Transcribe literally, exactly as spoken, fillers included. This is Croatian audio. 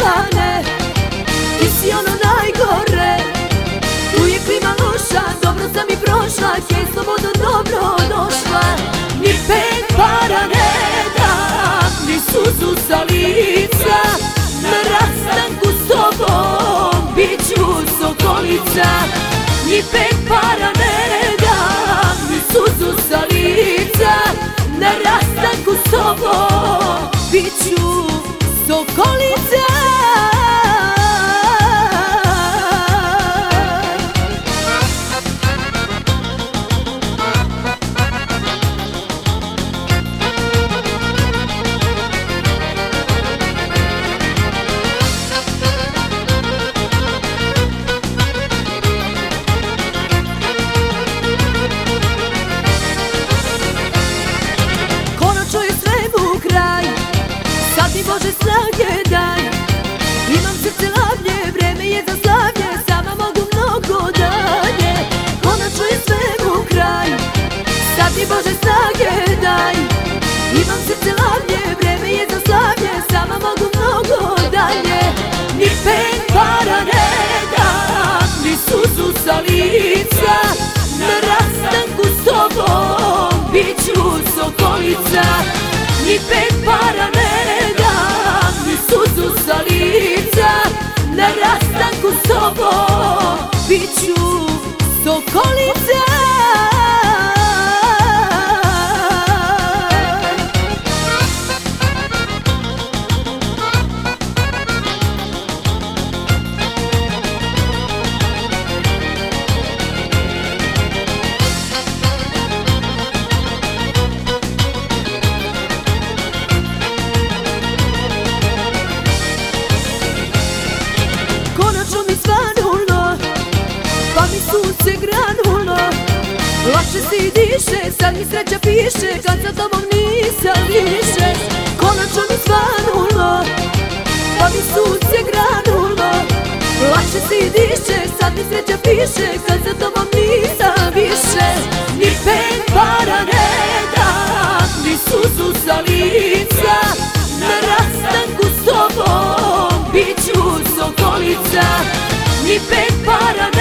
Svetlane, ti si ono najgore. Tu je klima loša, dobro sam i prošla, je slobodno dobro došla. Ni pet para ne dam, ni suzu sa lica, na rastanku s tobom bit ću sokolica. Ni pet para ne dam, ni suzu sa lica, na rastanku s tobom bit ću sokolica. Sad mi Bože snage daj, imam srce lavlje, vreme je za slavlje, sama mogu mnogo dalje. Konačno je svemu kraj, sad mi Bože snage daj, imam srce lavlje, vreme je za slavlje, sama mogu mnogo dalje. Ni pet para ne dam, ni suzu sa lica, na rastanku s tobom bit ću sokolica. Ni pet para ne dam, ni suzu sa lica, na rastanku s tobom bit ću sokolica. Pa mi sunce granulo, lakše si diše, sad mi sreća piše, kad sa tobom nisam više. Konačno mi svanulo, pa mi sunce granulo, lakše si diše, sad mi sreća piše, kad sa tobom nisam više. Ni pet para ne dam, ni suzu sa lica, na rastanku s tobom bit ću sokolica. Ni pet para ne